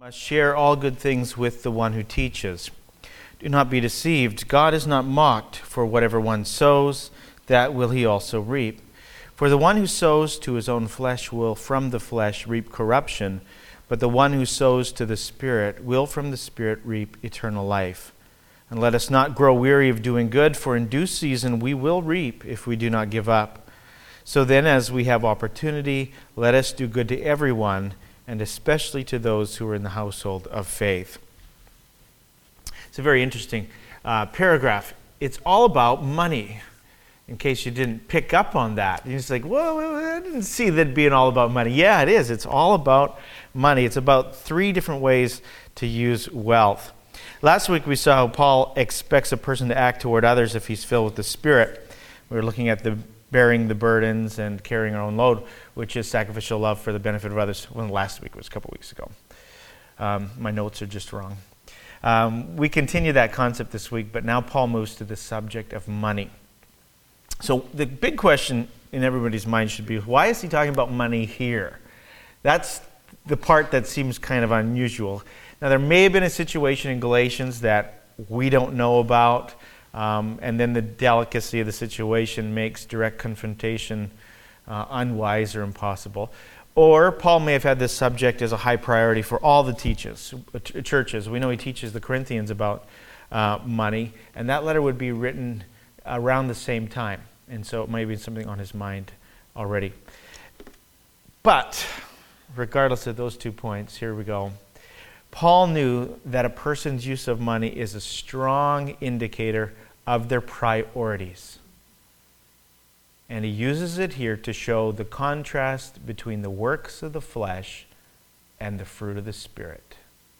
Must share all good things with the one who teaches. Do not be deceived. God is not mocked, for whatever one sows, that will he also reap. For the one who sows to his own flesh will from the flesh reap corruption, but the one who sows to the Spirit will from the Spirit reap eternal life. And let us not grow weary of doing good, for in due season we will reap if we do not give up. So then, as we have opportunity, let us do good to everyone, and especially to those who are in the household of faith. It's a very interesting paragraph. It's all about money, in case you didn't pick up on that. You're just like, well, I didn't see that being all about money. Yeah, it is. It's all about money. It's about 3 different ways to use wealth. Last week we saw how Paul expects a person to act toward others if he's filled with the Spirit. We were looking at the bearing the burdens and carrying our own load, which is sacrificial love for the benefit of others. Well, last week was a couple weeks ago. My notes are just wrong. We continue that concept this week, but now Paul moves to the subject of money. So the big question in everybody's mind should be, why is he talking about money here? That's the part that seems kind of unusual. Now, there may have been a situation in Galatians that we don't know about, and then the delicacy of the situation makes direct confrontation unwise or impossible. Or Paul may have had this subject as a high priority for all the churches. We know he teaches the Corinthians about money, and that letter would be written around the same time. And so it might be something on his mind already. But regardless of those 2 points, here we go. Paul knew that a person's use of money is a strong indicator of their priorities. And he uses it here to show the contrast between the works of the flesh and the fruit of the Spirit.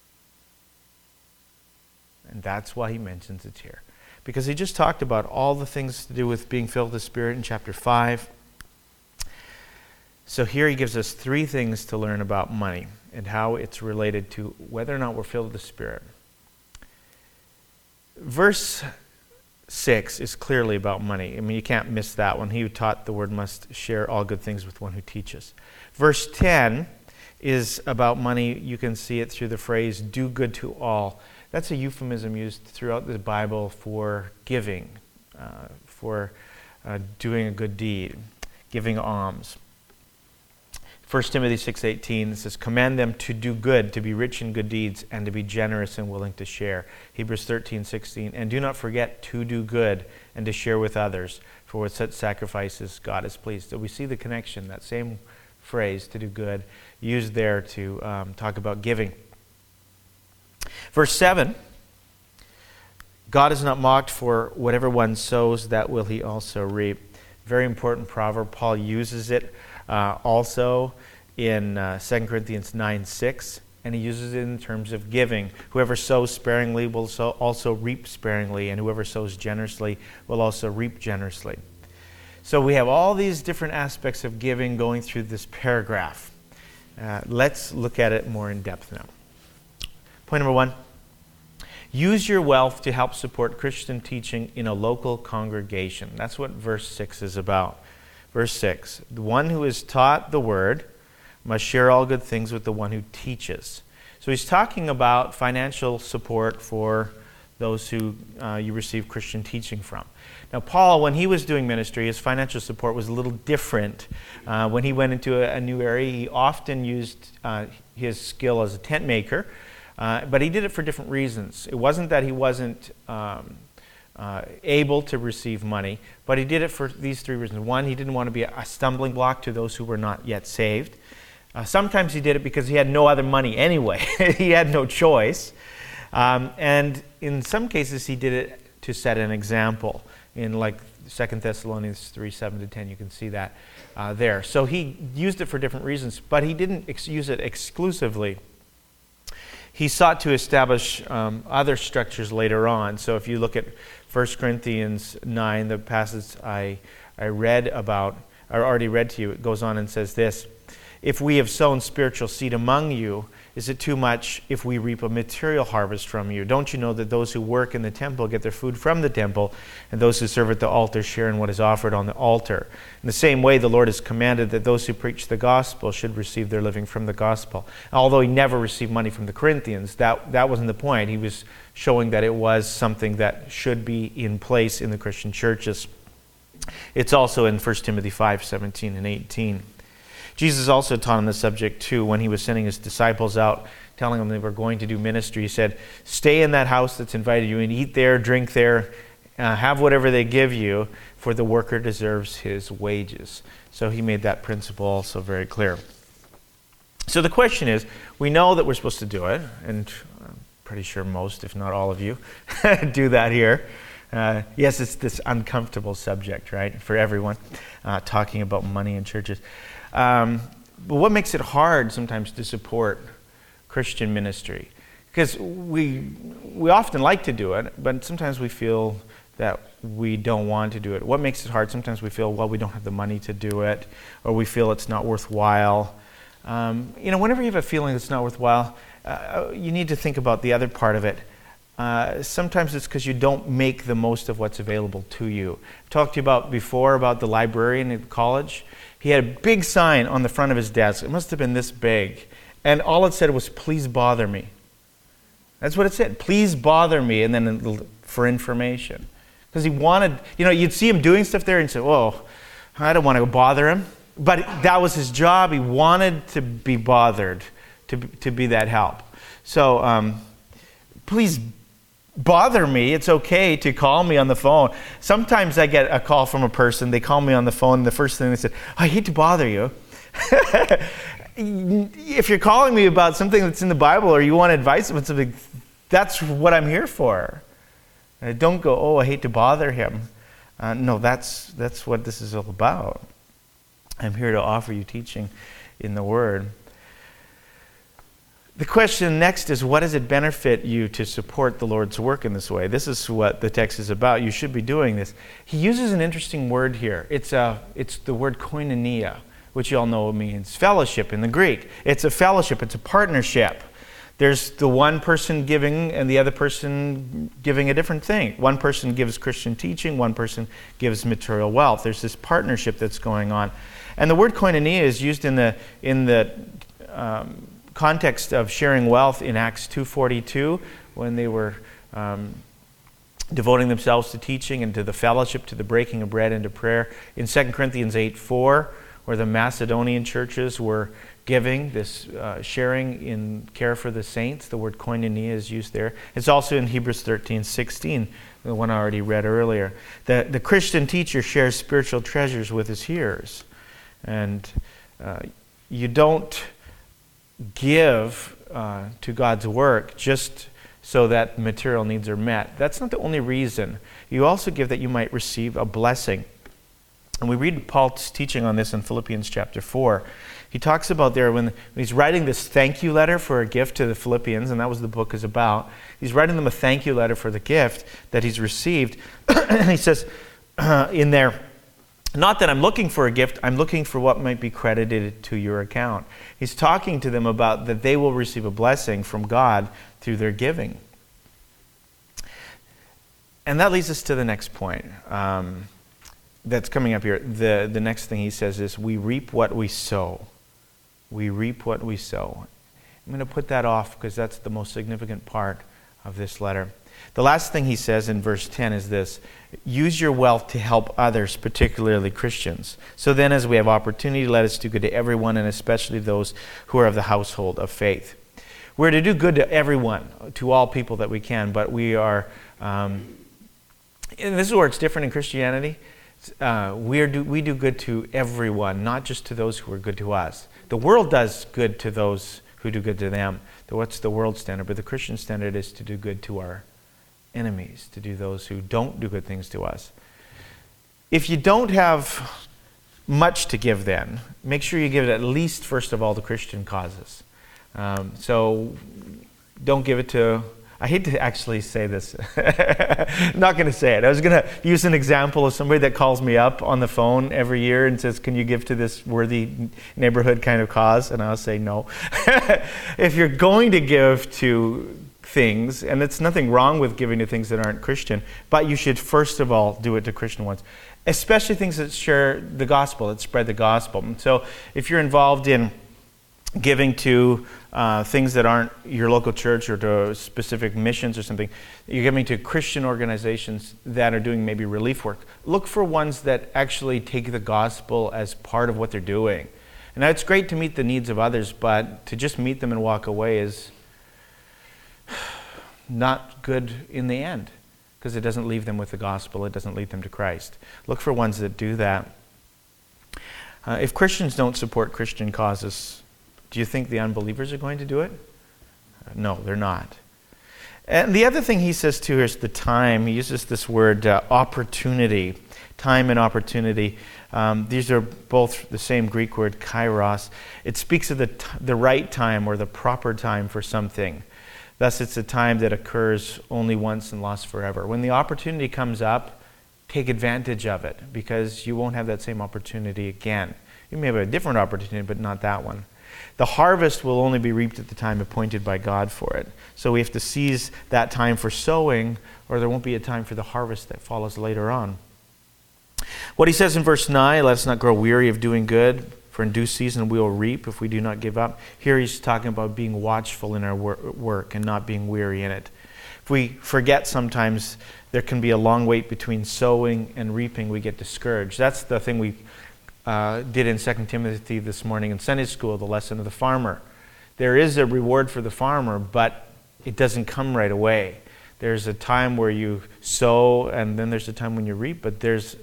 And that's why he mentions it here. Because he just talked about all the things to do with being filled with the Spirit in chapter 5. So here he gives us 3 things to learn about money and how it's related to whether or not we're filled with the Spirit. Verse 6 is clearly about money. I mean, you can't miss that one. He who taught the word must share all good things with one who teaches. Verse 10 is about money. You can see it through the phrase, do good to all. That's a euphemism used throughout the Bible for giving, for doing a good deed, giving alms. 1 Timothy 6:18 says, command them to do good, to be rich in good deeds, and to be generous and willing to share. Hebrews 13:16, and do not forget to do good and to share with others, for with such sacrifices God is pleased. So we see the connection, that same phrase, to do good, used there to talk about giving. Verse 7, God is not mocked, for whatever one sows, that will he also reap. Very important proverb. Paul uses it also in 2 Corinthians 9:6, and he uses it in terms of giving. Whoever sows sparingly will also reap sparingly, and whoever sows generously will also reap generously. So we have all these different aspects of giving going through this paragraph. Let's look at it more in depth now. Point number 1, use your wealth to help support Christian teaching in a local congregation. That's what verse 6 is about. Verse 6, the one who is taught the word must share all good things with the one who teaches. So he's talking about financial support for those who you receive Christian teaching from. Now, Paul, when he was doing ministry, his financial support was a little different. When he went into a new area, he often used his skill as a tent maker, but he did it for different reasons. It wasn't that he wasn't able to receive money, but he did it for these 3 reasons. 1, he didn't want to be a stumbling block to those who were not yet saved. Sometimes he did it because he had no other money anyway. He had no choice. And in some cases, he did it to set an example. In like 2 Thessalonians 3:7-10, you can see that there. So he used it for different reasons, but he didn't use it exclusively. He sought to establish other structures later on. So if you look at 1 Corinthians 9, the passage I read about, I already read to you, it goes on and says this, if we have sown spiritual seed among you, Is it too much if we reap a material harvest from you? Don't you know that those who work in the temple get their food from the temple, and those who serve at the altar share in what is offered on the altar? In the same way, the Lord has commanded that those who preach the gospel should receive their living from the gospel. Although he never received money from the Corinthians, that wasn't the point. He was showing that it was something that should be in place in the Christian churches. It's also in 1 Timothy 5:17 and 18. Jesus also taught on the subject too when he was sending his disciples out, telling them they were going to do ministry. He said, stay in that house that's invited you and eat there, drink there, have whatever they give you, for the worker deserves his wages. So he made that principle also very clear. So the question is, we know that we're supposed to do it, and I'm pretty sure most, if not all of you, do that here. Yes, it's this uncomfortable subject, right, for everyone, talking about money in churches. But what makes it hard sometimes to support Christian ministry? Because we often like to do it, but sometimes we feel that we don't want to do it. What makes it hard? Sometimes we feel, well, we don't have the money to do it, or we feel it's not worthwhile. Whenever you have a feeling it's not worthwhile, you need to think about the other part of it. Sometimes it's because you don't make the most of what's available to you. I've talked to you before about the librarian at college. He had a big sign on the front of his desk. It must have been this big. And all it said was, please bother me. That's what it said. Please bother me, and then for information. Because he wanted, you'd see him doing stuff there and say, whoa, I don't want to go bother him. But that was his job. He wanted to be bothered, to be that help. So please bother me. It's okay to call me on the phone. Sometimes I get a call from a person. They call me on the phone, and the first thing they said, I hate to bother you. If you're calling me about something that's in the Bible or you want advice about something, that's what I'm here for. Don't go, I hate to bother him. No, that's what this is all about. I'm here to offer you teaching in the Word. The question next is, what does it benefit you to support the Lord's work in this way? This is what the text is about. You should be doing this. He uses an interesting word here. It's the word koinonia, which you all know means fellowship in the Greek. It's a fellowship. It's a partnership. There's the one person giving and the other person giving a different thing. One person gives Christian teaching. One person gives material wealth. There's this partnership that's going on. And the word koinonia is used in the context of sharing wealth in Acts 2:42, when they were devoting themselves to teaching and to the fellowship, to the breaking of bread and to prayer. In 2 Corinthians 8:4, where the Macedonian churches were giving, this sharing in care for the saints, the word koinonia is used there. It's also in Hebrews 13:16, the one I already read earlier. The Christian teacher shares spiritual treasures with his hearers. And you don't give to God's work just so that material needs are met. That's not the only reason. You also give that you might receive a blessing. And we read Paul's teaching on this in Philippians chapter 4. He talks about there when he's writing this thank you letter for a gift to the Philippians, and that was the book is about. He's writing them a thank you letter for the gift that he's received. And he says in there, not that I'm looking for a gift, I'm looking for what might be credited to your account. He's talking to them about that they will receive a blessing from God through their giving. And that leads us to the next point that's coming up here. The next thing he says is, we reap what we sow. We reap what we sow. I'm going to put that off because that's the most significant part of this letter. The last thing he says in verse 10 is this: use your wealth to help others, particularly Christians. So then, as we have opportunity, let us do good to everyone, and especially those who are of the household of faith. We're to do good to everyone, to all people that we can, but we are, and this is where it's different in Christianity, we do good to everyone, not just to those who are good to us. The world does good to those who do good to them. What's the world standard? But the Christian standard is to do good to our enemies, to do those who don't do good things to us. If you don't have much to give then, make sure you give it at least, first of all, to Christian causes. So don't give it to I hate to actually say this. I'm not going to say it. I was going to use an example of somebody that calls me up on the phone every year and says, can you give to this worthy neighborhood kind of cause? And I'll say no. If you're going to give to things, and it's nothing wrong with giving to things that aren't Christian, but you should first of all do it to Christian ones, especially things that share the gospel, that spread the gospel. And so if you're involved in giving to things that aren't your local church or to specific missions or something, you're giving to Christian organizations that are doing maybe relief work, look for ones that actually take the gospel as part of what they're doing. And it's great to meet the needs of others, but to just meet them and walk away is not good in the end, because it doesn't leave them with the gospel. It doesn't lead them to Christ. Look for ones that do that. If Christians don't support Christian causes, do you think the unbelievers are going to do it? No, they're not. And the other thing he says too is the time. He uses this word opportunity. Time and opportunity. These are both the same Greek word, kairos. It speaks of the right time or the proper time for something. Thus, it's a time that occurs only once and lasts forever. When the opportunity comes up, take advantage of it, because you won't have that same opportunity again. You may have a different opportunity, but not that one. The harvest will only be reaped at the time appointed by God for it. So we have to seize that time for sowing, or there won't be a time for the harvest that follows later on. What he says in verse 9, let us not grow weary of doing good, for in due season we will reap if we do not give up. Here he's talking about being watchful in our work and not being weary in it. If we forget sometimes there can be a long wait between sowing and reaping, we get discouraged. That's the thing we did in 2 Timothy this morning in Sunday school, the lesson of the farmer. There is a reward for the farmer, but it doesn't come right away. There's a time where you sow, and then there's a time when you reap, but there's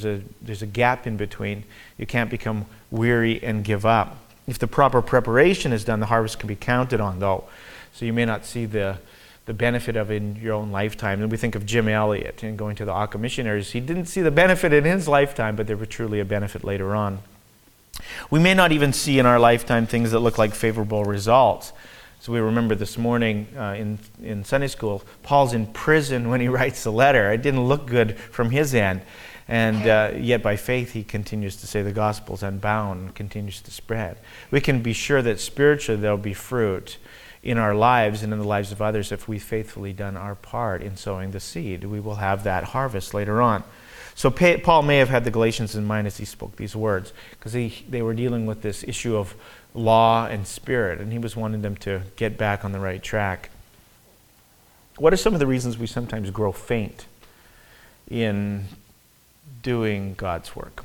a gap in between. You can't become weary and give up. If the proper preparation is done, the harvest can be counted on, though. So you may not see the benefit of it in your own lifetime. And we think of Jim Elliot and going to the Aka missionaries. He didn't see the benefit in his lifetime, but there was truly a benefit later on. We may not even see in our lifetime things that look like favorable results. So we remember this morning in Sunday school, Paul's in prison when he writes the letter. It didn't look good from his end. And yet by faith he continues to say the gospel's unbound and continues to spread. We can be sure that spiritually there will be fruit in our lives and in the lives of others if we've faithfully done our part in sowing the seed. We will have that harvest later on. So Paul may have had the Galatians in mind as he spoke these words, because they were dealing with this issue of law and spirit, and he was wanting them to get back on the right track. What are some of the reasons we sometimes grow faint in doing God's work?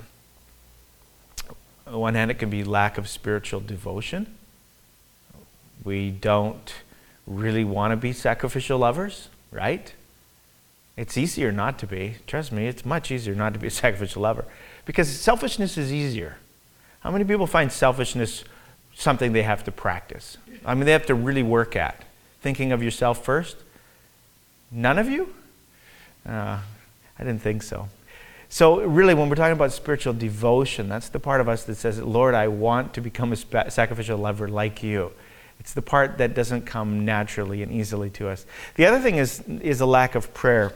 On one hand, it can be lack of spiritual devotion. We don't really want to be sacrificial lovers, right? It's easier not to be. Trust me, it's much easier not to be a sacrificial lover, because selfishness is easier. How many people find selfishness something they have to practice? I mean, they have to really work at. Thinking of yourself first? None of you? I didn't think so. So really, when we're talking about spiritual devotion, that's the part of us that says, Lord, I want to become a sacrificial lover like you. It's the part that doesn't come naturally and easily to us. The other thing is a lack of prayer.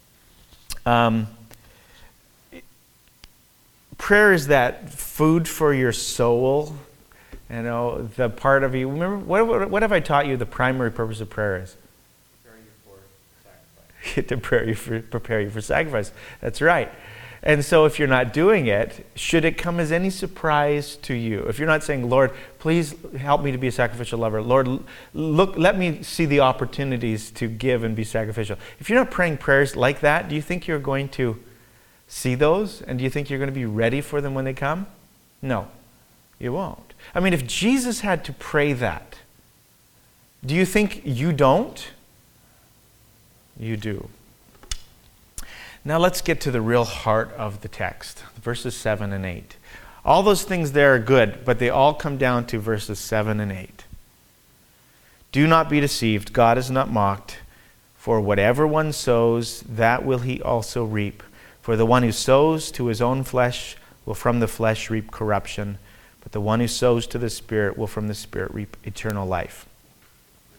Prayer is that food for your soul. You know, the part of you. Remember, what have I taught you the primary purpose of prayer is? Prepare you for sacrifice. prepare you for sacrifice. That's right. And so if you're not doing it, should it come as any surprise to you? If you're not saying, Lord, please help me to be a sacrificial lover. Lord, look, let me see the opportunities to give and be sacrificial. If you're not praying prayers like that, do you think you're going to see those? And do you think you're going to be ready for them when they come? No, you won't. I mean, if Jesus had to pray that, do you think you don't? You do. Now let's get to the real heart of the text, verses 7 and 8. All those things there are good, but they all come down to verses 7 and 8. Do not be deceived, God is not mocked, for whatever one sows, that will he also reap. For the one who sows to his own flesh will from the flesh reap corruption, but the one who sows to the Spirit will from the Spirit reap eternal life.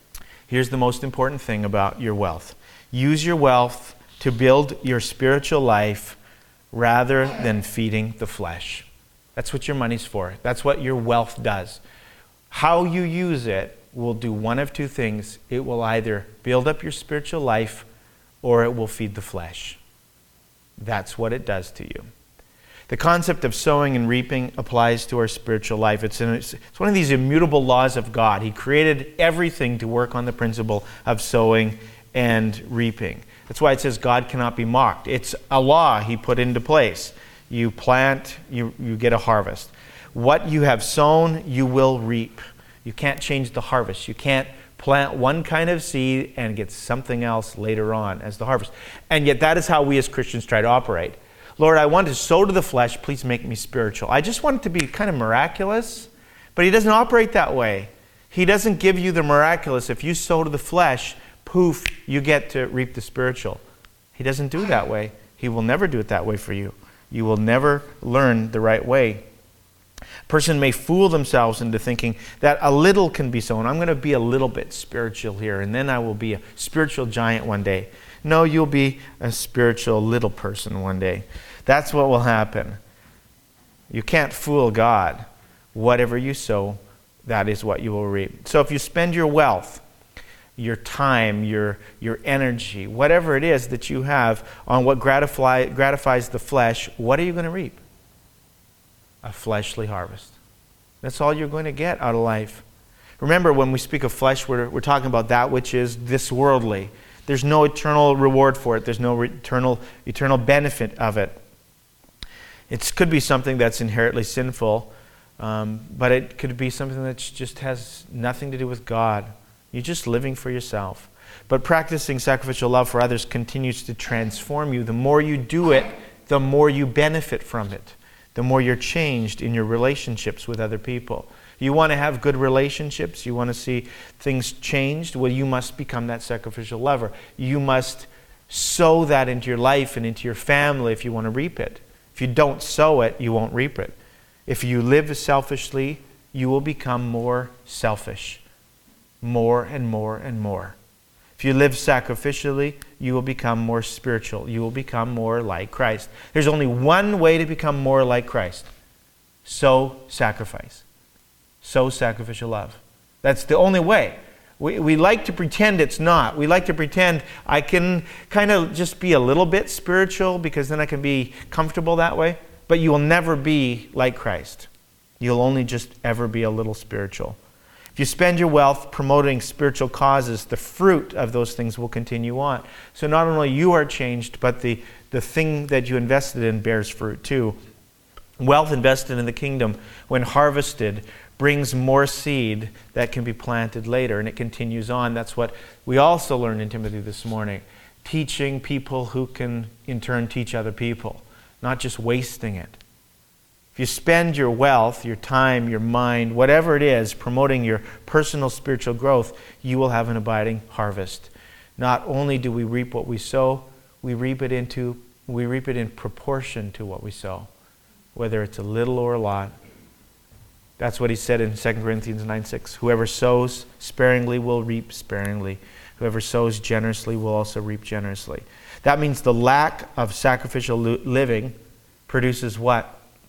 Here's the most important thing about your wealth. Use your wealth to build your spiritual life rather than feeding the flesh. That's what your money's for. That's what your wealth does. How you use it will do one of two things. It will either build up your spiritual life or it will feed the flesh. That's what it does to you. The concept of sowing and reaping applies to our spiritual life. It's one of these immutable laws of God. He created everything to work on the principle of sowing and reaping. That's why it says God cannot be mocked. It's a law He put into place. You plant, you get a harvest. What you have sown, you will reap. You can't change the harvest. You can't plant one kind of seed and get something else later on as the harvest. And yet that is how we as Christians try to operate. Lord, I want to sow to the flesh. Please make me spiritual. I just want it to be kind of miraculous. But He doesn't operate that way. He doesn't give you the miraculous. If you sow to the flesh, poof, you get to reap the spiritual. He doesn't do it that way. He will never do it that way for you. You will never learn the right way. A person may fool themselves into thinking that a little can be sown. I'm going to be a little bit spiritual here, and then I will be a spiritual giant one day. No, you'll be a spiritual little person one day. That's what will happen. You can't fool God. Whatever you sow, that is what you will reap. So if you spend your wealth, your time, your energy, whatever it is that you have on what gratifies the flesh, what are you going to reap? A fleshly harvest. That's all you're going to get out of life. Remember, when we speak of flesh, we're talking about that which is this worldly. There's no eternal reward for it. There's no eternal benefit of it. It could be something that's inherently sinful, but it could be something that just has nothing to do with God. You're just living for yourself. But practicing sacrificial love for others continues to transform you. The more you do it, the more you benefit from it. The more you're changed in your relationships with other people. You want to have good relationships? You want to see things changed? Well, you must become that sacrificial lover. You must sow that into your life and into your family if you want to reap it. If you don't sow it, you won't reap it. If you live selfishly, you will become more selfish. More and more and more. If you live sacrificially, you will become more spiritual. You will become more like Christ. There's only one way to become more like Christ. Sow sacrifice. Sow sacrificial love. That's the only way. We like to pretend it's not. We like to pretend I can kind of just be a little bit spiritual because then I can be comfortable that way. But you will never be like Christ. You'll only just ever be a little spiritual. If you spend your wealth promoting spiritual causes, the fruit of those things will continue on. So not only you are changed, but the thing that you invested in bears fruit too. Wealth invested in the kingdom, when harvested, brings more seed that can be planted later, and it continues on. That's what we also learned in Timothy this morning. Teaching people who can in turn teach other people, not just wasting it. If you spend your wealth, your time, your mind, whatever it is, promoting your personal spiritual growth, you will have an abiding harvest. Not only do we reap what we sow, we reap it in proportion to what we sow, whether it's a little or a lot. That's what he said in 2 Corinthians 9:6. Whoever sows sparingly will reap sparingly. Whoever sows generously will also reap generously. That means the lack of sacrificial living produces what?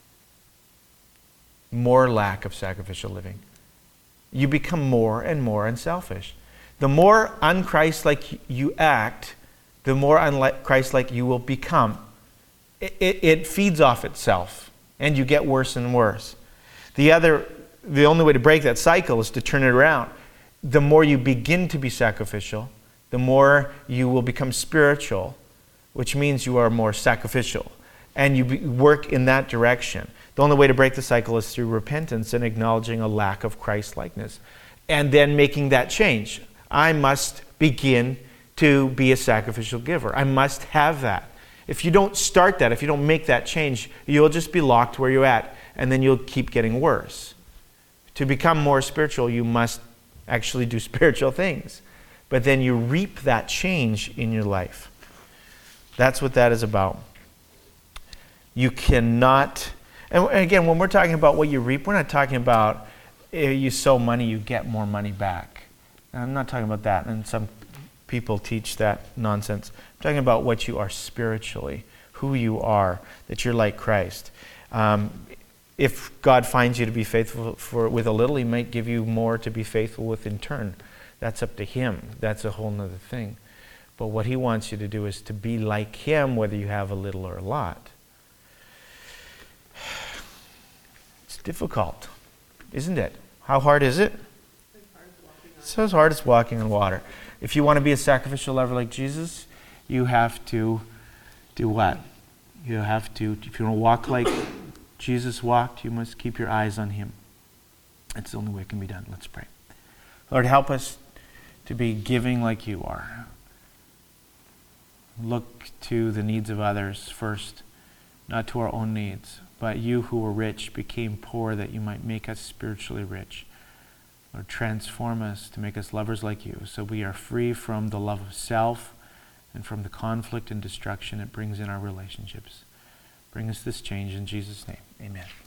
More lack of sacrificial living. You become more and more unselfish. The more un-Christ-like you act, the more un-Christ-like you will become. It feeds off itself, and you get worse and worse. The only way to break that cycle is to turn it around. The more you begin to be sacrificial, the more you will become spiritual, which means you are more sacrificial, and you work in that direction. The only way to break the cycle is through repentance and acknowledging a lack of Christ-likeness, and then making that change. I must begin to be a sacrificial giver. I must have that. If you don't start that, if you don't make that change, you'll just be locked where you're at, and then you'll keep getting worse. To become more spiritual, you must actually do spiritual things. But then you reap that change in your life. That's what that is about. You cannot... And again, when we're talking about what you reap, we're not talking about you sow money, you get more money back. I'm not talking about that, and some people teach that nonsense. I'm talking about what you are spiritually, who you are, that you're like Christ. If God finds you to be faithful with a little, he might give you more to be faithful with in turn. That's up to him. That's a whole other thing. But what he wants you to do is to be like him, whether you have a little or a lot. It's difficult, isn't it? How hard is it? It's as hard as walking on water. If you want to be a sacrificial lover like Jesus, you have to do what? You have to, if you want to walk like Jesus walked, you must keep your eyes on him. That's the only way it can be done. Let's pray. Lord, help us to be giving like you are. Look to the needs of others first, not to our own needs. But you who were rich became poor that you might make us spiritually rich. Lord, transform us to make us lovers like you, so we are free from the love of self and from the conflict and destruction it brings in our relationships. Bring us this change in Jesus' name. Amen.